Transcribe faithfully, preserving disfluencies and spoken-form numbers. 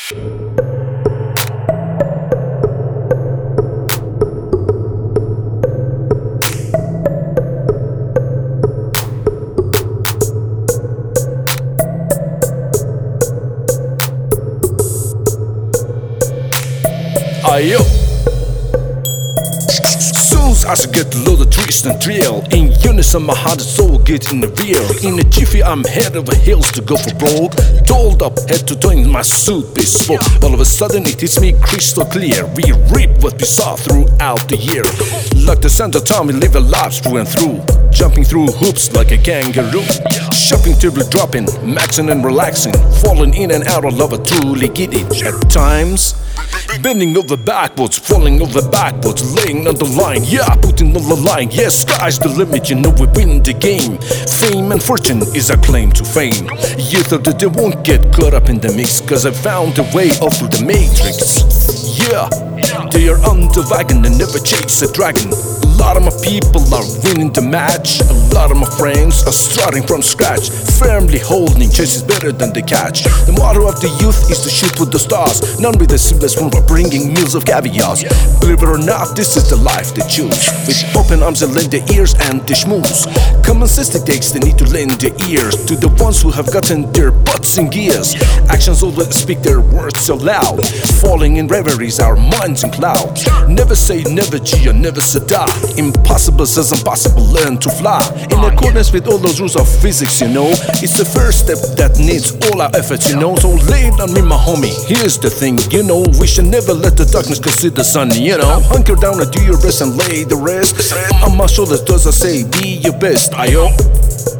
Ayo. Souls as I get low the twist and thrill. In unison my heart and soul get in the real. In a jiffy I'm head over heels to go for broke. Dolled up head to toe in my suit bespoke. All of a sudden it hits me crystal clear. We reap what we saw throughout the year. Like the Santa Tom we live our lives through and through. Jumping through hoops like a kangaroo. Shopping till we're dropping, maxing and relaxing. Falling in and out of love, I truly get it. At times bending over backwards, falling over backwards, laying on the line, yeah, putting on the line. Yes, sky's the limit, you know we win the game. Fame and fortune is our claim to fame. You thought that they won't get caught up in the mix, cause I found a way off through the matrix. Yeah, they are on the wagon and never chase a dragon. A lot of my people are winning the match. A lot of my friends are starting from scratch, firmly holding chase is better than the catch. The motto of the youth is to shoot for the stars, none with the simplest form of bringing meals of caviar. Believe it or not, this is the life they choose. With open arms and lend their ears and the schmooze. Common sense dictates they need to lend their ears to the ones who have gotten their butts in gears. Actions always speak their words so loud. Falling in reveries, our minds in clouds. Never say never, G, or never say die. Impossible says impossible, learn to fly. In accordance with all those rules of physics, you know. It's the first step that needs all our efforts, you know. So lay it on me, my homie, here's the thing, you know. We should never let the darkness conceal the sun, you know. Hunker down and do your rest and lay the rest. On my shoulders does I say, be your best, ayo.